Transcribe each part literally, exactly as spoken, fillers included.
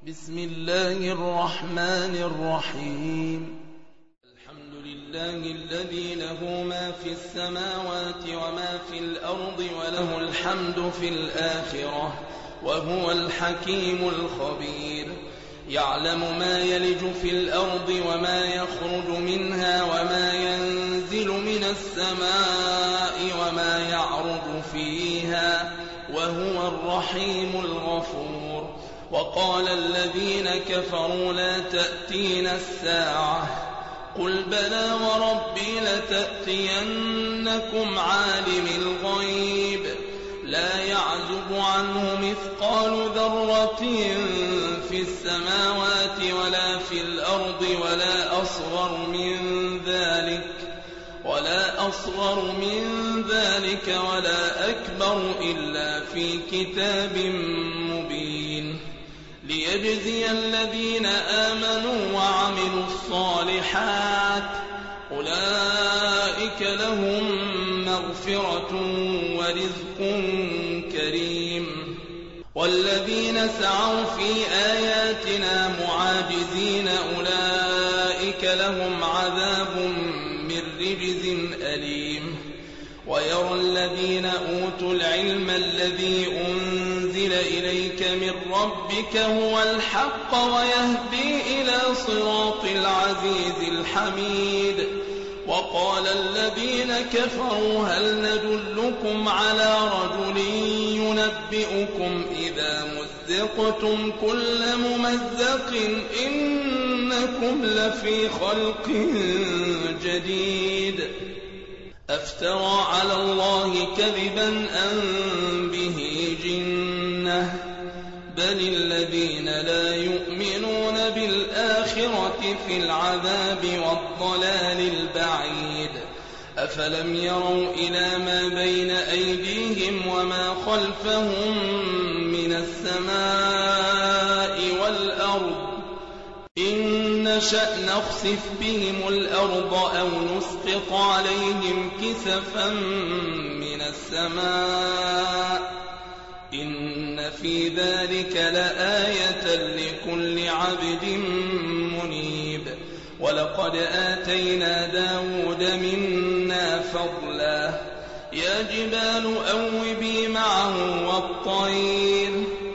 بسم الله الرحمن الرحيم. الحمد لله الذي له ما في السماوات وما في الأرض وله الحمد في الآخرة وهو الحكيم الخبير. يعلم ما يلج في الأرض وما يخرج منها وما ينزل من السماء وما يعرج فيها وهو الرحيم الغفور. وقال الذين كفروا لا تأتينا الساعة قل بلى وربي لتأتينكم عالم الغيب لا يعزب عنه مثقال ذرة في السماوات ولا في الأرض ولا أصغر من ذلك ولا أصغر من ذلك ولا أكبر إلا في كتاب مبين ليجزي الذين آمنوا وعملوا الصالحات أولئك لهم مغفرة ورزق كريم. والذين سعوا في آياتنا معاجزين أولئك لهم عذاب من رجز أليم. ويرى الذين أوتوا العلم الذي أنزل إليك من ربك هو الحق ويهدي إلى صراط العزيز الحميد. وقال الذين كفروا هل ندلكم على رجل ينبئكم إذا مزقتم كل ممزق إنكم لفي خلق جديد. أفترى على الله كذبا أم به جنة بل الذين لا يؤمنون بالآخرة في العذاب والضلال البعيد. أفلم يروا إلى ما بين أيديهم وما خلفهم من السماء والأرض إن نشأ نخسف بهم الأرض أو نسقط عليهم كسفا من السماء إن في ذلك لآية لكل عبد منيب. ولقد آتينا داود منا فضلا يا جبال أوبي معه والطير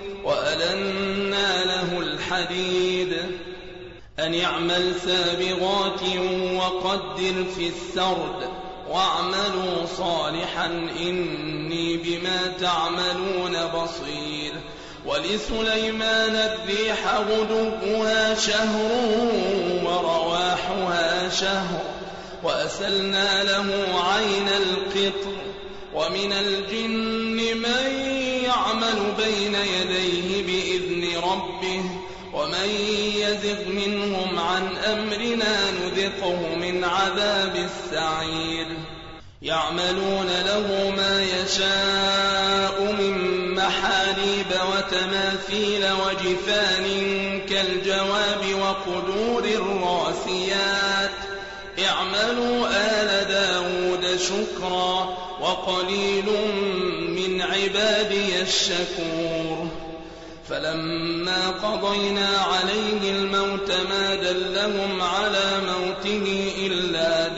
وألنا له الحديد أن اعمل سابغات وقدر في السرد واعملوا صالحا إني بما تعملون بصير. ولسليمان الريح غدوها شهر ورواحها شهر وأسلنا له عين القطر. ومن الجن من يعمل بين يديه بإذن ربه ومن يزغ منهم عن أمرنا نذقه من عذاب السعير. يعملون له ما يشاء من محاريب وتماثيل وجفان كالجواب وقدور الراسيات اعملوا آل داود شكرا وقليل من عبادي الشكور. فلما قضينا عليه الموت ما دلهم على موته إلا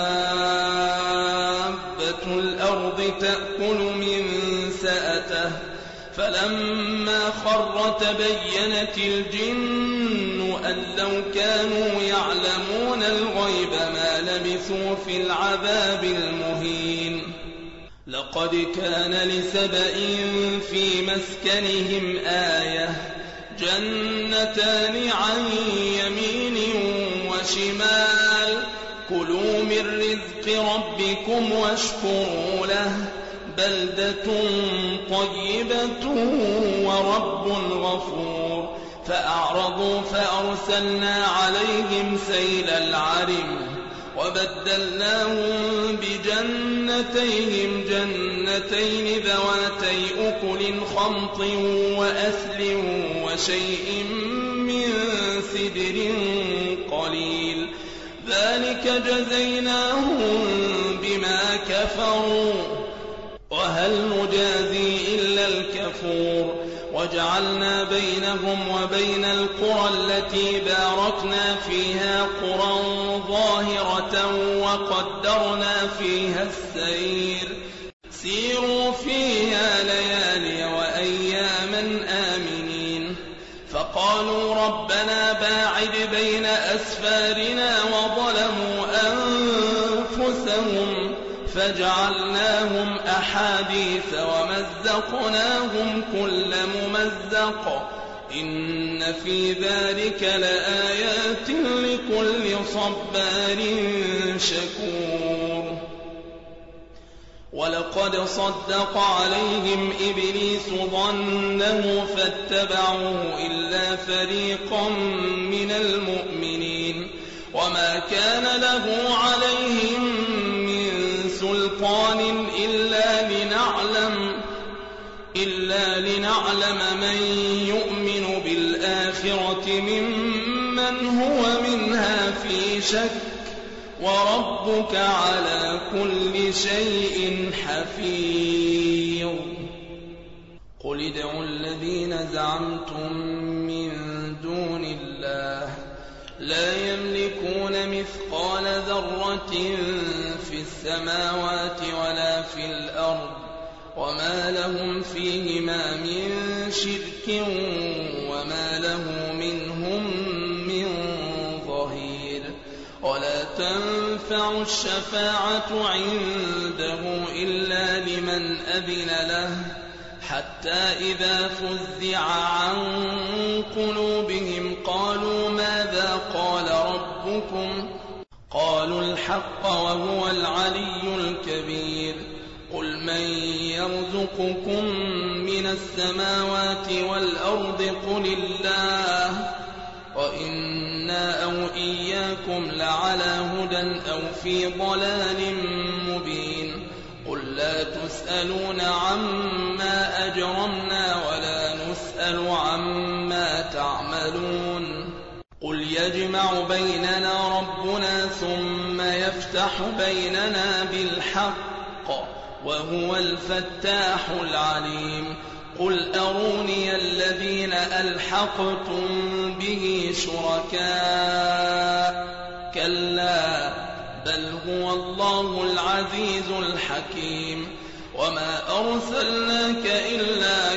دابة الأرض تأكل من سأته فلما خر تبينت الجن أن لو كانوا يعلمون الغيب ما لبثوا في العذاب المهين. لقد كان لسبإ في مسكنهم آية جنتان عن يمين وشمال كلوا من رزق ربكم واشكروا له بلدة طيبة ورب غفور. فأعرضوا فأرسلنا عليهم سيل العرم وبدلناهم بجنتيهم جنتين ذواتي أكل خمط وأثل وشيء من سدر قليل ذلك جزيناهم بما كفروا وهل نجازي إلا الكفور. وجعلنا بينهم وبين القرى التي باركنا فيها قرى ظاهرة وقدرنا فيها السير سيروا فيها ليالي وأياما آمنين فقالوا ربنا باعد بين أسفارنا وظلموا أنفسهم فجعلناهم أحاديث ومزقناهم كل ممزق إن في ذلك لآيات لكل صبار شكور ولقد صدق عليهم إبليس ظنه فاتبعوه إلا فريقا من المؤمنين وما كان له عليهم من سلطان إلا لنعلم إلا لنعلم من يؤمن بالآخرة ممن هو منها في شك وربك على كل شيء حفيظ قل ادعوا الذين زعمتم من دون الله لا يملكون مثقال ذرة في السماوات ولا في الأرض وما لهم فيهما من شرك وما له منهم من ظهير ولا تنفع الشفاعة عنده إلا لمن أذن له حتى إذا فزع عن قلوبهم قالوا ماذا قال ربكم قالوا الحق وهو العلي الكبير قل من يرزقكم من السماوات والأرض قل الله وإنا أو إياكم لعلى هدى أو في ضلال مبين قل لا تسألون عما أجرمنا ولا نسأل عما تعملون قل يجمع بيننا ربنا ثم يفتح بيننا بالحق وهو الفتاح العليم قل أروني الذين ألحقتم به شركاء كلا بل هو الله العزيز الحكيم وما أرسلناك إلا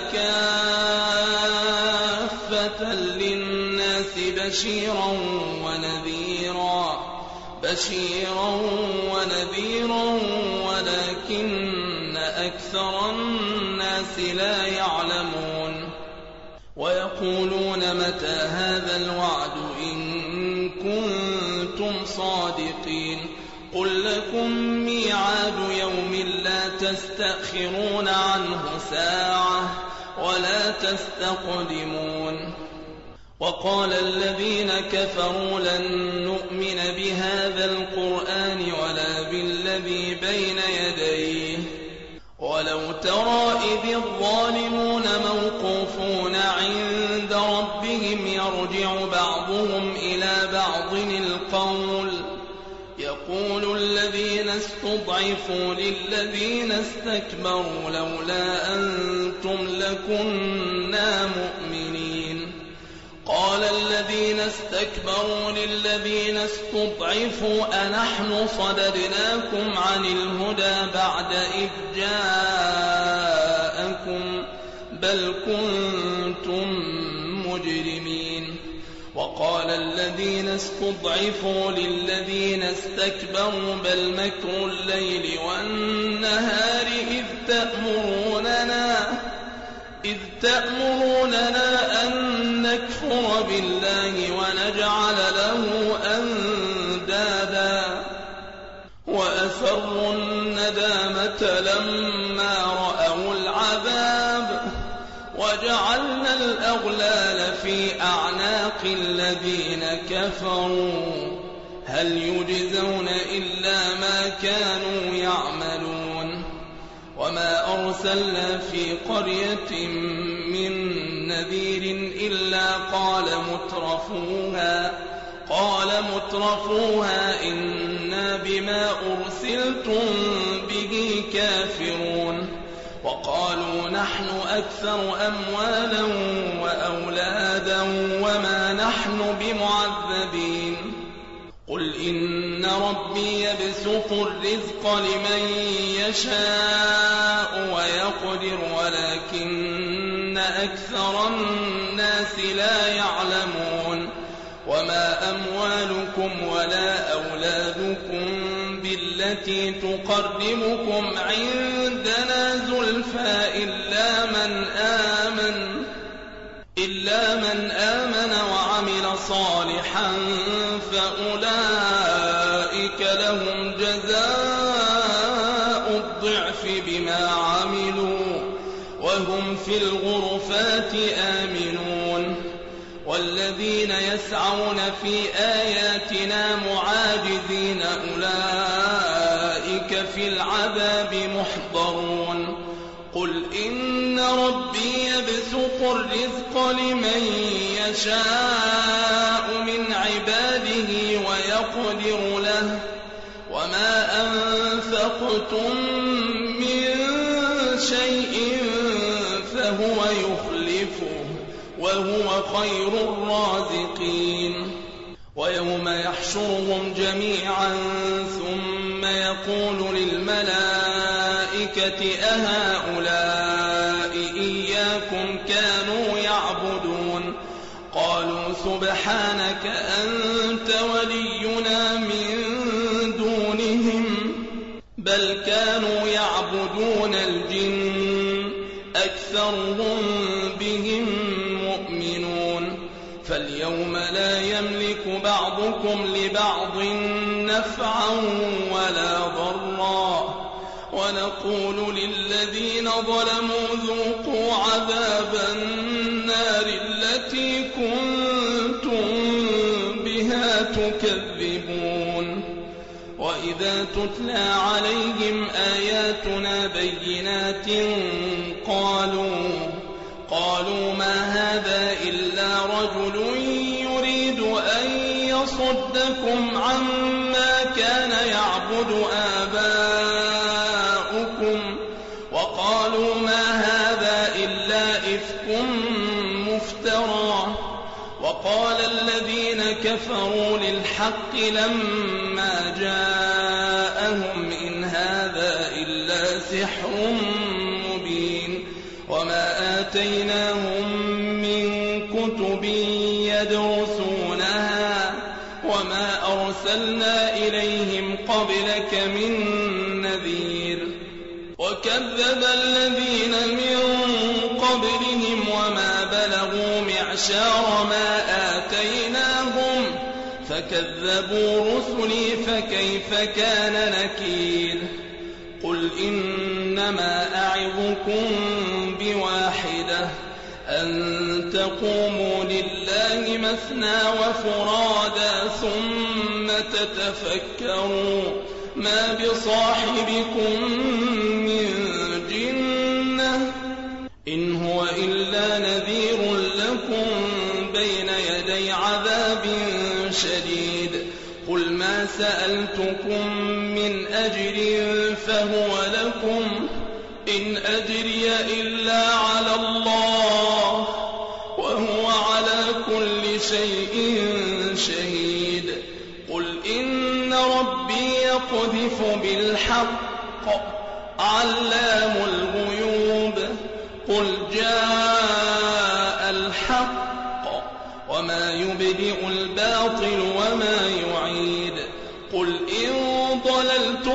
كافة للناس بشيرا ونذيرا بشيرا ونذيرا ولكن أكثر الناس لا يعلمون ويقولون متى هذا الوعد إن كنتم صادقين قل لكم ميعاد يوم لا تستأخرون عنه ساعة ولا تستقدمون وقال الذين كفروا لن نؤمن بهذا القرآن ولا بالذي بين يديه ولو ترى إذ الظالمون موقوفون عند ربهم يرجع بعضهم إلى بعض القول يقول الذين استضعفوا للذين استكبروا لولا أنتم لكنا مؤمنين قال الذين استكبروا للذين استضعفوا أنحن صددناكم عن الهدى بعد إذ جاءكم بل كنتم مجرمين وقال الذين استضعفوا للذين استكبروا بل مكر الليل والنهار إذ تأمروننا إذ تأمروننا أن نكفر بالله ونجعل له أندادا وأسروا الندامة لما رأوا العذاب وجعلنا الأغلال في أعناق الذين كفروا هل يجزون إلا ما كانوا يعملون وما أرسلنا في قرية من نذير إلا قال مترفوها قال مترفوها إنا بما أرسلتم به كافرون وقالوا نحن أكثر أموالا وأولادا وما نحن بمعذبين قل إن ربي يبسط الرزق لمن يشاء ويقدر ولكن أكثر الناس لا يعلمون وما أموالكم ولا أولادكم بالتي تقربكم عندنا زلفى إلا من آمن إلا من آمن وعمل صالحا فأولئك لهم جزاء الضعف بما عملوا وهم في الغرفات آمنون والذين يسعون في آياتنا معاجزين أولئك في العذاب محضرون قل إن ربي يبسط الرزق لمن يشاء من عباده ويقدر له وما أنفقتم من شيء فهو يخلفه وهو خير الرازقين ويوم يحشرهم جميعا ثم يقول للملائكة أهؤلاء إياكم كانوا يعبدون قالوا سبحانك أنت ولينا من دونهم بل كانوا يعبدون الجن أكثرهم بهم مؤمنون فاليوم لا يملك بعضكم لبعض نفعا ولا ضرا ونقول للذين ظلموا ذوقوا عذاب النار التي كنتم بها تكذبون وإذا تتلى عليهم آياتنا بينات قالوا قالوا ما هذا إلا رجل يريد أن يصدكم عما كان يعبد آباؤكم وقالوا ما هذا إلا إفك مفترى وقال الذين كفروا للحق لما جاءهم إن هذا إلا سحر مبين وما آتيناهم من كتب يدرسونها وما أرسلنا إليهم قبلك من نذير وكذب الذين من قبلهم وما بلغوا معشار ما آتيناهم فكذبوا رسلي فكيف كان نكير قل إنما أعظكم بواحدة أن تقوموا لله مثنى وفرادا ثم تتفكروا ما بصاحبكم من جنة إن هو إلا نذير لكم بين يدي عذاب شديد قل ما سألتكم من أجر فهو لكم إن أجري إلا على الله وهو على كل شيء شهيد قل إن ربي يقذف بالحق علام الغيوب قل جاء الحق وما يبدئ الباطل وما يعيد قل إن ضللت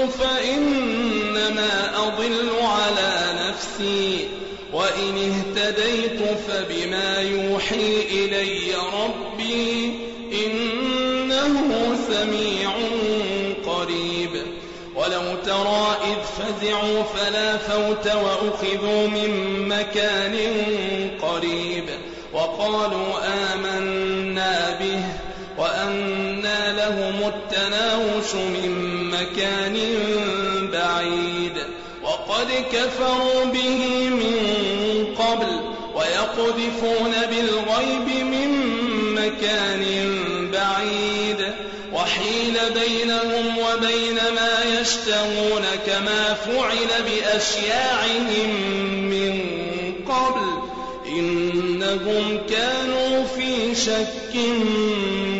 فإنما أضل على نفسي وإن اهتديت فبما يوحي إلي ربي إنه سميع قريب ولو ترى إذ فزعوا فلا فوت وأخذوا من مكان قريب وقالوا آمنا به وأنى لهم التناوش من مكان بعيد وقد كفروا به من قبل ويقذفون بالغيب من مكان بعيد وحيل بينهم وبين ما يشتهون كما فعل بأشياعهم إنهم كانوا في شك